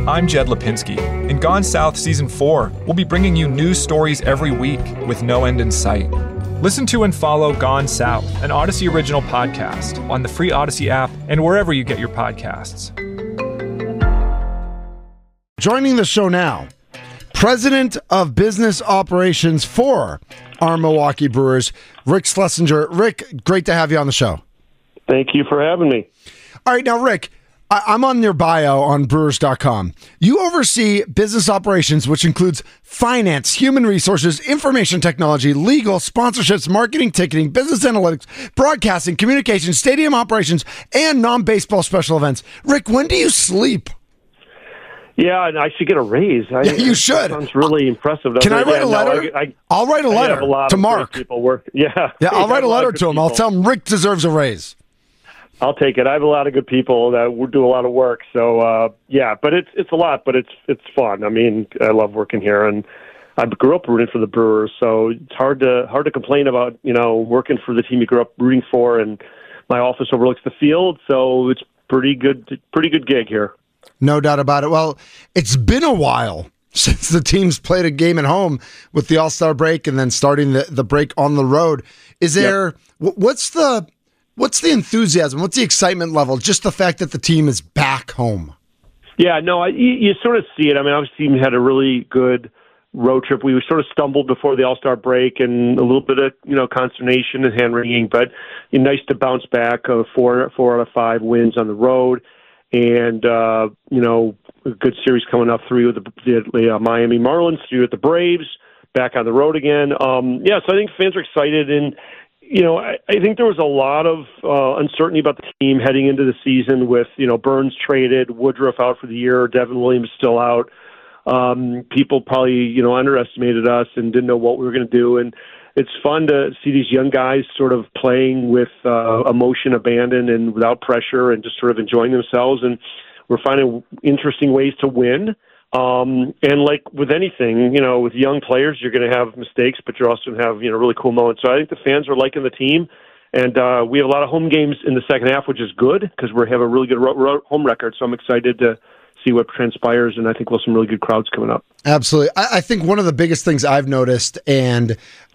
I'm Jed Lipinski. In Gone South Season 4, we'll be bringing you news stories every week with no end in sight. Listen to and follow Gone South, an Odyssey original podcast, on the free Odyssey app and wherever you get your podcasts. Joining the show now, President of Business Operations for our Milwaukee Brewers, Rick Schlesinger. Rick, great to have you on the show. Thank you for having me. All right, now, Rick, I'm on your bio on Brewers.com. You oversee business operations, which includes finance, human resources, information technology, legal, sponsorships, marketing, ticketing, business analytics, broadcasting, communications, stadium operations, and non-baseball special events. Rick, when do you sleep? Yeah, and I should get a raise. You should. That sounds really impressive. Can I write a letter? I'll write a letter to Mark. People work. Yeah, I'll write a letter to him. I'll tell him Rick deserves a raise. I'll take it. I have a lot of good people that do a lot of work. So but it's a lot, but it's fun. I mean, I love working here, and I grew up rooting for the Brewers, so it's hard to complain about working for the team you grew up rooting for. And my office overlooks the field, so it's pretty good gig here. No doubt about it. Well, it's been a while since the team's played a game at home with the All-Star break and then starting the break on the road. Is there what's the enthusiasm? What's the excitement level? Just the fact that the team is back home. Yeah, no, you sort of see it. I mean, obviously, we had a really good road trip. We sort of stumbled before the All-Star break and a little bit of consternation and hand-wringing, but nice to bounce back. 4 out of 5 wins on the road. And, a good series coming up, 3 with the Miami Marlins, 2 with the Braves, back on the road again. So I think fans are excited. And, I think there was a lot of uncertainty about the team heading into the season with, Burns traded, Woodruff out for the year, Devin Williams still out. People probably, underestimated us and didn't know what we were going to do. And it's fun to see these young guys sort of playing with emotion abandoned and without pressure and just sort of enjoying themselves. And we're finding interesting ways to win. And like with anything, with young players, you're going to have mistakes, but you're also going to have, really cool moments. So I think the fans are liking the team. And we have a lot of home games in the second half, which is good because we have a really good home record. So I'm excited to see what transpires, and I think we'll have some really good crowds coming up. Absolutely. I think one of the biggest things I've noticed, and,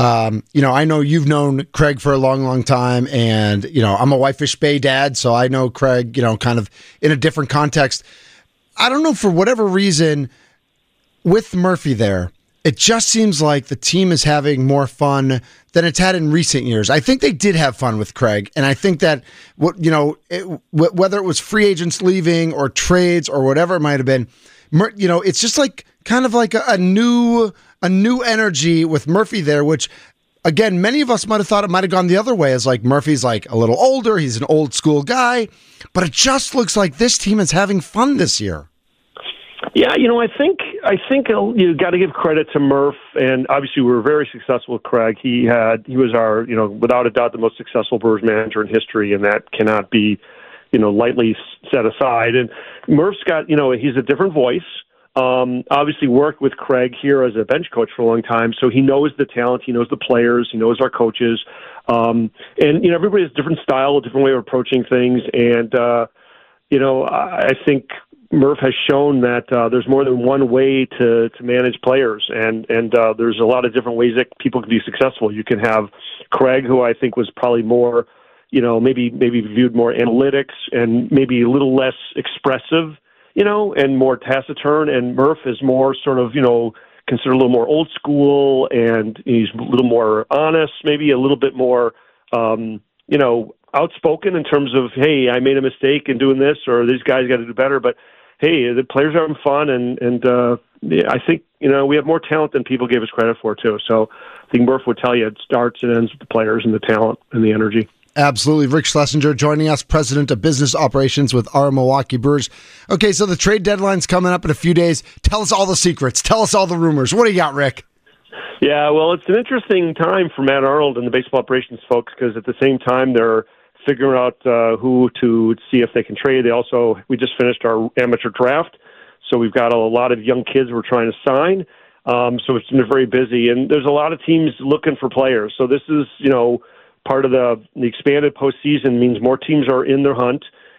I know you've known Craig for a long, long time, and, I'm a Whitefish Bay dad, so I know Craig, kind of in a different context. I don't know, for whatever reason, with Murphy there, it just seems like the team is having more fun than it's had in recent years. I think they did have fun with Craig, and I think that whether it was free agents leaving or trades or whatever it might have been, it's just like kind of like a new energy with Murphy there, which again, many of us might have thought it might have gone the other way, as like Murphy's like a little older, he's an old school guy, but it just looks like this team is having fun this year. Yeah, I think you got to give credit to Murph, and obviously we were very successful with Craig. He was our, without a doubt, the most successful Brewers manager in history, and that cannot be, lightly set aside. And Murph's got, he's a different voice. Obviously worked with Craig here as a bench coach for a long time, so he knows the talent, he knows the players, he knows our coaches, and everybody has a different style, a different way of approaching things, and I think Murph has shown that there's more than one way to manage players, and there's a lot of different ways that people can be successful. You can have Craig, who I think was probably more, maybe viewed more analytics and maybe a little less expressive, and more taciturn, and Murph is more sort of, considered a little more old school, and he's a little more honest, maybe a little bit more, outspoken in terms of, hey, I made a mistake in doing this, or these guys got to do better, but hey, the players are having fun, and I think, we have more talent than people gave us credit for, too. So I think Murph would tell you it starts and ends with the players and the talent and the energy. Absolutely. Rick Schlesinger joining us, President of Business Operations with our Milwaukee Brewers. Okay, so the trade deadline's coming up in a few days. Tell us all the secrets. Tell us all the rumors. What do you got, Rick? Yeah, well, it's an interesting time for Matt Arnold and the baseball operations folks because at the same time they're figuring out who to see if they can trade. We just finished our amateur draft, so we've got a lot of young kids we're trying to sign. So it's been very busy, and there's a lot of teams looking for players. So this is, part of the expanded postseason means more teams are in their hunt,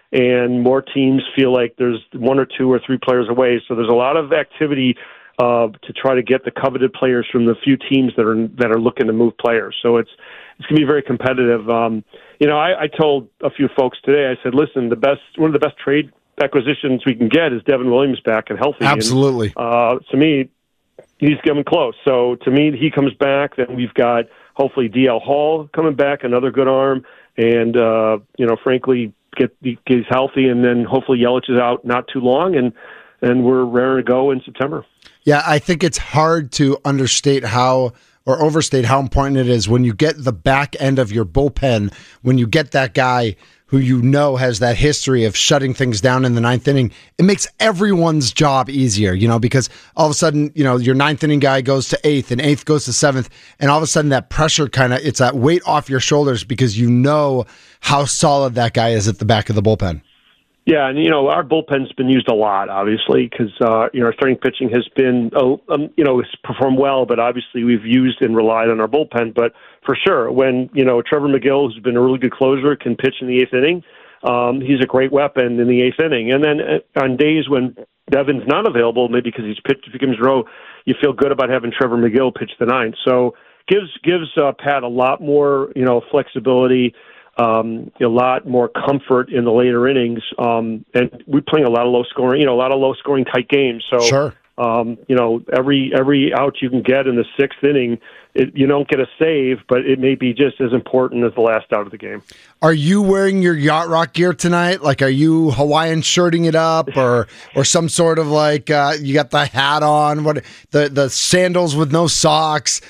and more teams feel like there's 1 or 2 or 3 players away. So there's a lot of activity to try to get the coveted players from the few teams that are looking to move players. So it's going to be very competitive. I told a few folks today, I said, listen, one of the best trade acquisitions we can get is Devin Williams back and healthy. Absolutely. And, to me, he's coming close. So to me, he comes back. Then we've got hopefully DL Hall coming back, another good arm, and frankly, gets healthy, and then hopefully Yelich is out not too long, and we're raring to go in September. Yeah, I think it's hard to overstate how important it is when you get the back end of your bullpen, when you get that guy who has that history of shutting things down in the 9th inning. It makes everyone's job easier, because all of a sudden, your 9th inning guy goes to 8th and 8th goes to 7th, and all of a sudden that pressure it's that weight off your shoulders because how solid that guy is at the back of the bullpen. Yeah, and our bullpen's been used a lot, obviously, because our starting pitching has been, it's performed well, but obviously we've used and relied on our bullpen. But for sure, when Trevor McGill, who's been a really good closer, can pitch in the 8th inning, he's a great weapon in the 8th inning. And then on days when Devin's not available, maybe because he's pitched a few games in a row, you feel good about having Trevor McGill pitch the 9th. So gives Pat a lot more flexibility. A lot more comfort in the later innings, and we're playing a lot of low scoring tight games. So, sure. Every out you can get in the 6th inning, you don't get a save, but it may be just as important as the last out of the game. Are you wearing your Yacht Rock gear tonight? Like, are you Hawaiian shirting it up, or some sort of you got the hat on? What the sandals with no socks?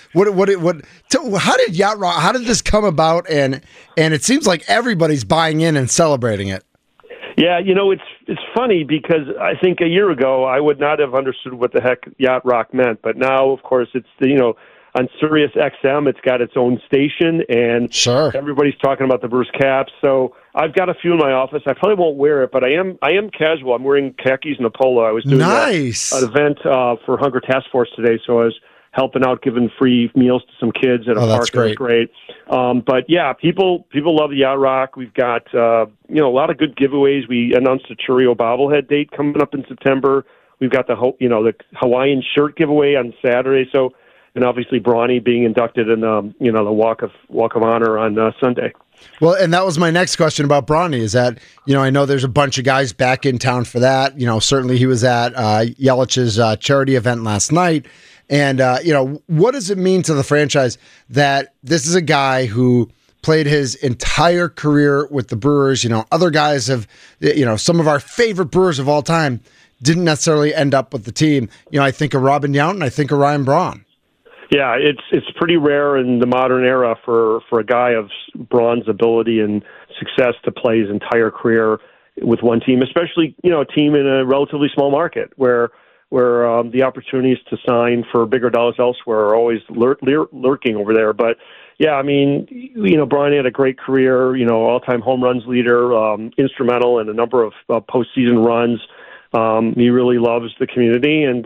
How did Yacht Rock? How did this come about? And it seems like everybody's buying in and celebrating it. Yeah, it's funny because I think a year ago I would not have understood what the heck Yacht Rock meant, but now, of course, it's on Sirius XM, it's got its own station, and sure, everybody's talking about the Bruce caps. So I've got a few in my office. I probably won't wear it, but I am casual. I'm wearing khakis and a polo. I was doing an event for Hunger Task Force today, so I was helping out, giving free meals to some kids at a park. That's great. It was great. But yeah, people love the Yacht Rock. We've got a lot of good giveaways. We announced a Churio bobblehead date coming up in September. We've got the Hawaiian shirt giveaway on Saturday. So, and obviously Brawny being inducted in the Walk of Honor on Sunday. Well, and that was my next question about Brawny, is that, I know there's a bunch of guys back in town for that. Certainly he was at Yelich's charity event last night. And, what does it mean to the franchise that this is a guy who played his entire career with the Brewers? Other guys have, some of our favorite Brewers of all time didn't necessarily end up with the team. I think of Robin Yount, I think of Ryan Braun. Yeah, it's pretty rare in the modern era for a guy of Braun's ability and success to play his entire career with one team, especially, a team in a relatively small market where the opportunities to sign for bigger dollars elsewhere are always lurking over there. But yeah, I mean, Brian had a great career, all-time home runs leader, instrumental in a number of postseason runs. He really loves the community, and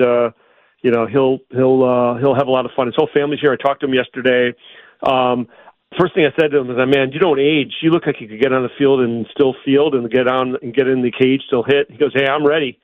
he'll have a lot of fun. His whole family's here. I talked to him yesterday. First thing I said to him is, "Man, you don't age. You look like you could get on the field and still field and get on and get in the cage, still hit." He goes, "Hey, I'm ready."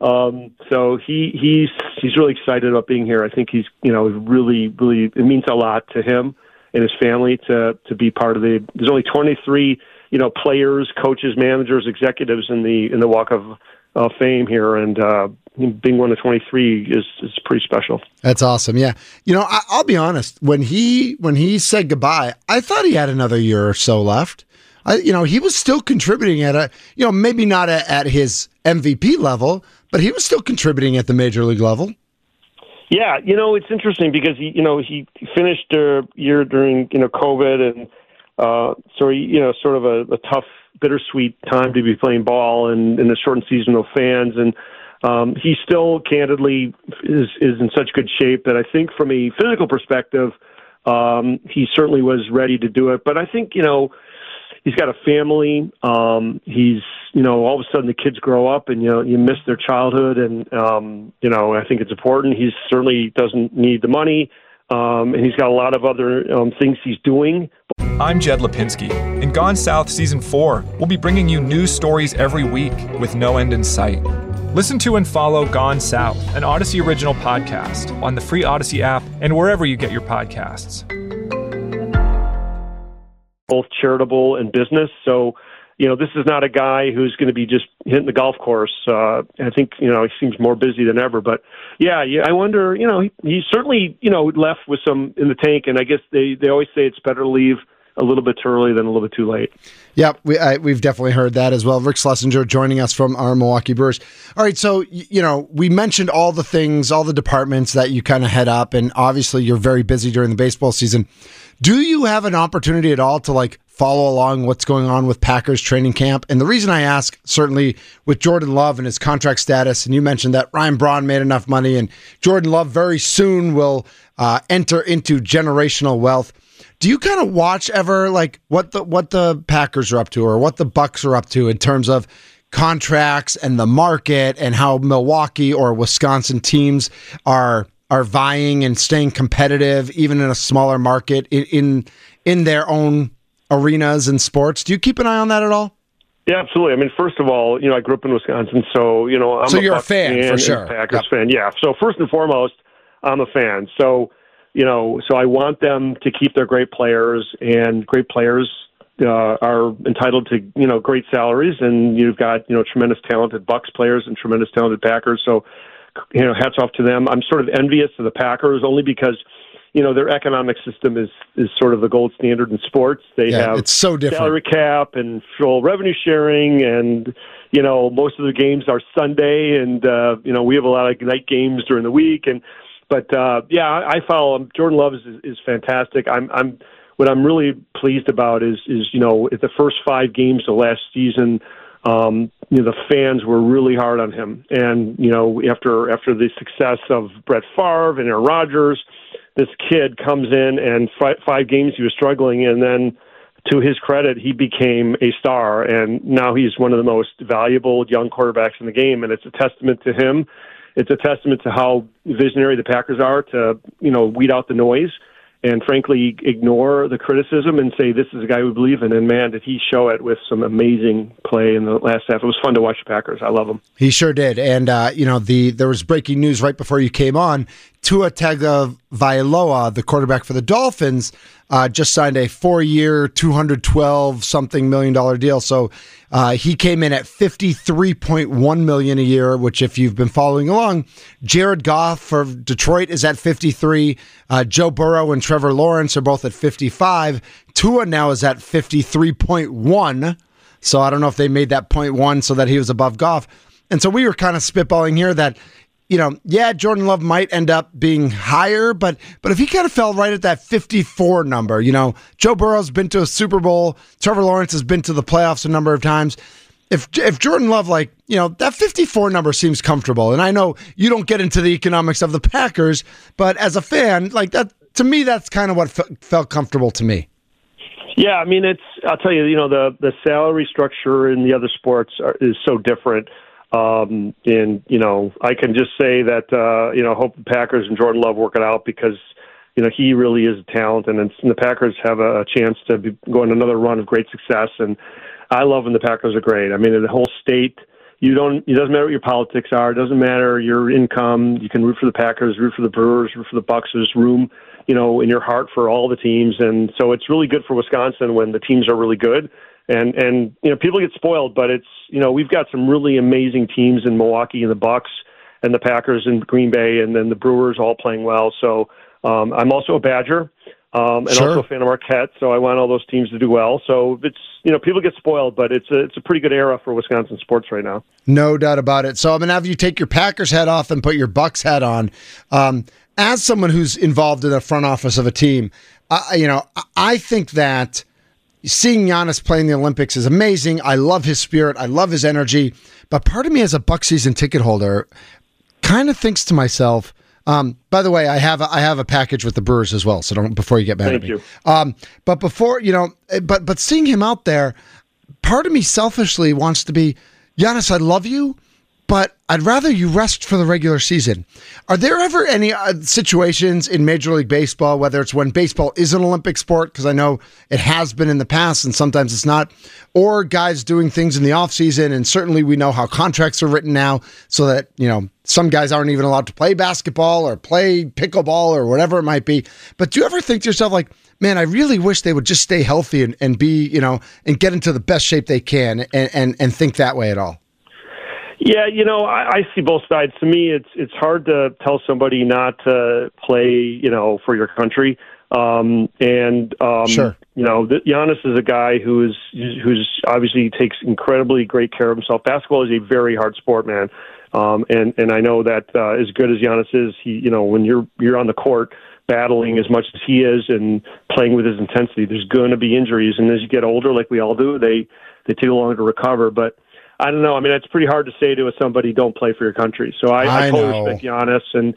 So he's really excited about being here. I think he's really it means a lot to him and his family to be part of there's only 23 players, coaches, managers, executives in the Walk of Fame here, and being one of 23 is pretty special. That's awesome. Yeah, I'll be honest, when he said goodbye, I thought he had another year or so left. He was still contributing at maybe not at his MVP level, but he was still contributing at the major league level. Yeah, it's interesting because he finished a year during COVID, and sort of a tough, bittersweet time to be playing ball and in a shortened season of fans, and he still candidly is in such good shape that I think from a physical perspective, he certainly was ready to do it. But I think he's got a family. He's, all of a sudden the kids grow up and, you miss their childhood. And, I think it's important. He certainly doesn't need the money. And he's got a lot of other things he's doing, I'm Jed Lipinski. In Gone South Season 4, we'll be bringing you news stories every week with no end in sight. Listen to and follow Gone South, an Odyssey original podcast, on the free Odyssey app and wherever you get your podcasts. Both charitable and business. So, this is not a guy who's going to be just hitting the golf course. I think, he seems more busy than ever. But, yeah, I wonder, he certainly, left with some in the tank. And I guess they always say it's better to leave a little bit too early than a little bit too late. Yep, we've definitely heard that as well. Rick Schlesinger joining us from our Milwaukee Brewers. All right, so, we mentioned all the things, all the departments that you kind of head up, and obviously you're very busy during the baseball season. Do you have an opportunity at all to follow along what's going on with Packers training camp? And the reason I ask, certainly with Jordan Love and his contract status, and you mentioned that Ryan Braun made enough money, and Jordan Love very soon will enter into generational wealth. Do you kind of watch ever what the Packers are up to or what the Bucs are up to in terms of contracts and the market and how Milwaukee or Wisconsin teams are vying and staying competitive even in a smaller market in their own arenas and sports? Do you keep an eye on that at all? Yeah, absolutely. I mean, first of all, I grew up in Wisconsin, so I'm you're a fan for sure. Packers fan, yeah. So first and foremost, I'm a fan. So so I want them to keep their great players, and great players are entitled to, great salaries, and you've got, tremendous talented Bucs players and tremendous talented Packers. So, hats off to them. I'm sort of envious of the Packers only because, their economic system is sort of the gold standard in sports. They have it's so different. Salary cap and full revenue sharing, and, most of the games are Sunday, and, we have a lot of night games during the week, But I follow him. Jordan Love is fantastic. What I'm really pleased about is at the first 5 games of last season, the fans were really hard on him. And after the success of Brett Favre and Aaron Rodgers, this kid comes in and 5 games he was struggling, and then to his credit, he became a star, and now he's one of the most valuable young quarterbacks in the game. And it's a testament to him. It's a testament to how visionary the Packers are to, weed out the noise and, frankly, ignore the criticism and say, this is a guy we believe in. And, man, did he show it with some amazing play in the last half. It was fun to watch the Packers. I love them. He sure did. And, there was breaking news right before you came on. Tua Tagovailoa, the quarterback for the Dolphins, just signed a 4-year, $212-something million deal. So he came in at $53.1 million a year, which, if you've been following along, Jared Goff for Detroit is at 53. Joe Burrow and Trevor Lawrence are both at 55. Tua now is at 53.1. So I don't know if they made that 0.1 so that he was above Goff. And so we were kind of spitballing here that, Jordan Love might end up being higher, but if he kind of fell right at that 54 number, Joe Burrow's been to a Super Bowl, Trevor Lawrence has been to the playoffs a number of times. If Jordan Love, that 54 number seems comfortable, and I know you don't get into the economics of the Packers, but as a fan, that to me, that's kind of what felt comfortable to me. Yeah, I mean, I'll tell you, the salary structure in the other sports is so different. And, I can just say that, hope the Packers and Jordan Love work it out because, he really is a talent, and the Packers have a chance to be going another run of great success. And I love when the Packers are great. I mean, the whole state, it doesn't matter what your politics are. It doesn't matter your income. You can root for the Packers, root for the Brewers, root for the Bucs. There's room, in your heart for all the teams. And so it's really good for Wisconsin when the teams are really good. And people get spoiled, but it's, we've got some really amazing teams in Milwaukee and the Bucs and the Packers in Green Bay, and then the Brewers all playing well. So I'm also a Badger and also a fan of Marquette, so I want all those teams to do well. So it's, people get spoiled, but it's a pretty good era for Wisconsin sports right now. No doubt about it. So I'm going to have you take your Packers hat off and put your Bucs hat on. As someone who's involved in the front office of a team, I think that seeing Giannis play in the Olympics is amazing. I love his spirit. I love his energy. But part of me as a Bucs season ticket holder kind of thinks to myself, by the way, I have a package with the Brewers as well, so don't before you get mad at me. Thank you. But before, but seeing him out there, part of me selfishly wants to be, Giannis, I love you, but I'd rather you rest for the regular season. Are there ever any situations in Major League Baseball, whether it's when baseball is an Olympic sport, because I know it has been in the past and sometimes it's not, or guys doing things in the offseason, and certainly we know how contracts are written now so that, some guys aren't even allowed to play basketball or play pickleball or whatever it might be. But do you ever think to yourself, like, man, I really wish they would just stay healthy and be, and get into the best shape they can and think that way at all? Yeah, I see both sides. To me, it's hard to tell somebody not to play, for your country. Sure. Giannis is a guy who's obviously takes incredibly great care of himself. Basketball is a very hard sport, man. And I know that as good as Giannis is, he, when you're on the court battling as much as he is and playing with his intensity, there's going to be injuries. And as you get older, like we all do, they take longer to recover. But I don't know. I mean, it's pretty hard to say to somebody, don't play for your country. So I totally respect Giannis. And,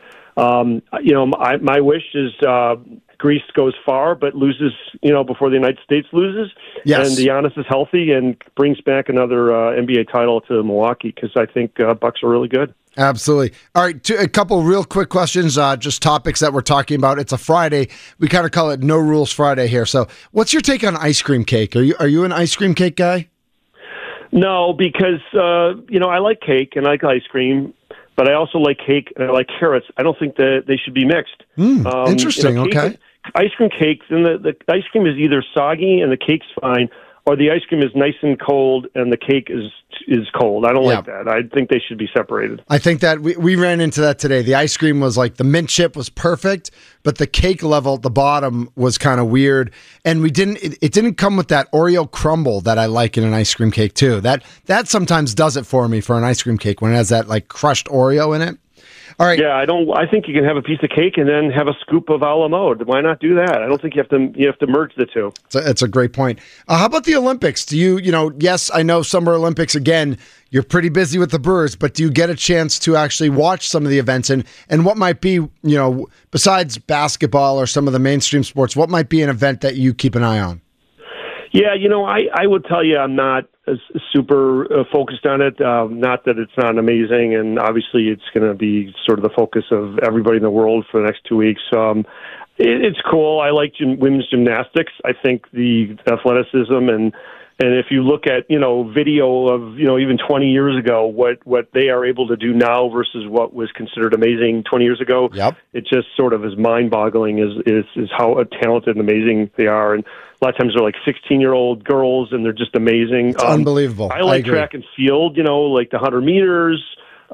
my wish is Greece goes far, but loses, before the United States loses. Yes. And Giannis is healthy and brings back another NBA title to Milwaukee, because I think Bucks are really good. Absolutely. All right, a couple real quick questions, just topics that we're talking about. It's a Friday. We kind of call it No Rules Friday here. So what's your take on ice cream cake? Are you an ice cream cake guy? No, because, I like cake and I like ice cream, but I also like cake and I like carrots. I don't think that they should be mixed. Interesting. Okay. Ice cream cakes, and the ice cream is either soggy and the cake's fine, or the ice cream is nice and cold and the cake is cold. I don't like that. I think they should be separated. I think that we ran into that today. The ice cream was like, the mint chip was perfect, but the cake level at the bottom was kind of weird. And it didn't come with that Oreo crumble that I like in an ice cream cake too. That sometimes does it for me for an ice cream cake, when it has that like crushed Oreo in it. All right. Yeah, I think you can have a piece of cake and then have a scoop of a la mode. Why not do that? I don't think you have to merge the two. It's a great point. How about the Olympics? Do you, yes, I know Summer Olympics, again, you're pretty busy with the Brewers, but do you get a chance to actually watch some of the events, and what might be, besides basketball or some of the mainstream sports, what might be an event that you keep an eye on? Yeah, I would tell you I'm not super focused on it. Not that it's not amazing, and obviously it's going to be sort of the focus of everybody in the world for the next 2 weeks. It's cool. I like women's gymnastics. I think the athleticism and if you look at video of even 20 years ago, what they are able to do now versus what was considered amazing 20 years ago, it just sort of is mind-boggling. Is how talented and amazing they are. And a lot of times they're like 16-year-old girls, and they're just amazing. It's unbelievable. I like track and field, like the 100 meters.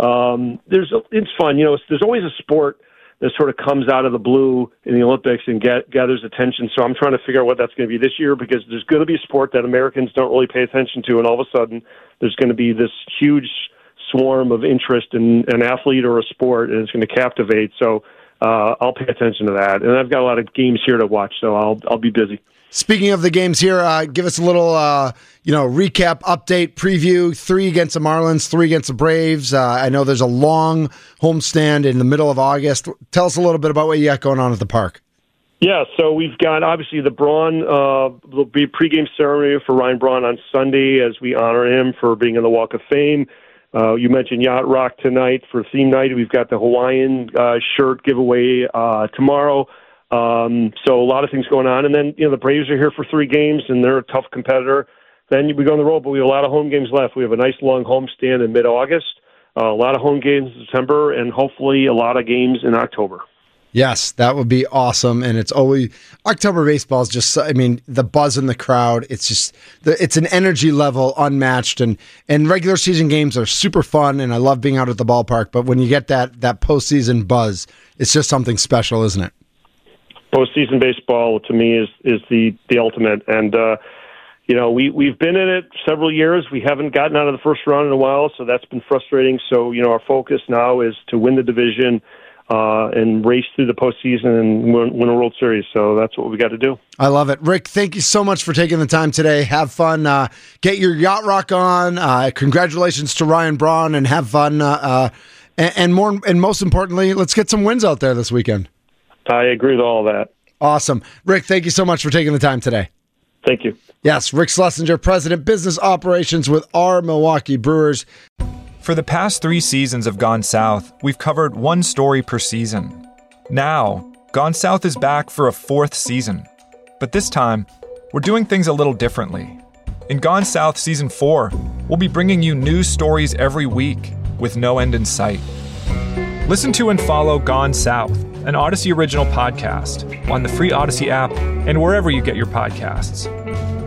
It's fun. There's always a sport that sort of comes out of the blue in the Olympics and gathers attention. So I'm trying to figure out what that's going to be this year, because there's going to be a sport that Americans don't really pay attention to, and all of a sudden there's going to be this huge swarm of interest in an athlete or a sport, and it's going to captivate. So I'll pay attention to that. And I've got a lot of games here to watch, so I'll be busy. Speaking of the games here, give us a little, recap, update, preview. 3 against the Marlins, 3 against the Braves. I know there's a long homestand in the middle of August. Tell us a little bit about what you got going on at the park. Yeah, so we've got, obviously, the Braun, there'll be a pregame ceremony for Ryan Braun on Sunday as we honor him for being in the Walk of Fame. You mentioned Yacht Rock tonight for theme night. We've got the Hawaiian shirt giveaway tomorrow. So a lot of things going on. And then, the Braves are here for 3 games, and they're a tough competitor. Then we go on the road, but we have a lot of home games left. We have a nice long homestand in mid-August, a lot of home games in September, and hopefully a lot of games in October. Yes, that would be awesome. And it's always, October baseball is just, the buzz in the crowd, it's just, it's an energy level unmatched. And regular season games are super fun, and I love being out at the ballpark. But when you get that postseason buzz, it's just something special, isn't it? Postseason baseball, to me, is the ultimate. And, we've been in it several years. We haven't gotten out of the first round in a while, so that's been frustrating. So, our focus now is to win the division and race through the postseason and win a World Series. So that's what we got to do. I love it. Rick, thank you so much for taking the time today. Have fun. Get your Yacht Rock on. Congratulations to Ryan Braun, and have fun. And most importantly, let's get some wins out there this weekend. I agree with all of that. Awesome. Rick, thank you so much for taking the time today. Thank you. Yes, Rick Schlesinger, President, Business Operations with our Milwaukee Brewers. For the past 3 seasons of Gone South, we've covered one story per season. Now, Gone South is back for a 4th season. But this time, we're doing things a little differently. In Gone South Season 4, we'll be bringing you new stories every week with no end in sight. Listen to and follow Gone South, an Odyssey original podcast, on the free Odyssey app and wherever you get your podcasts.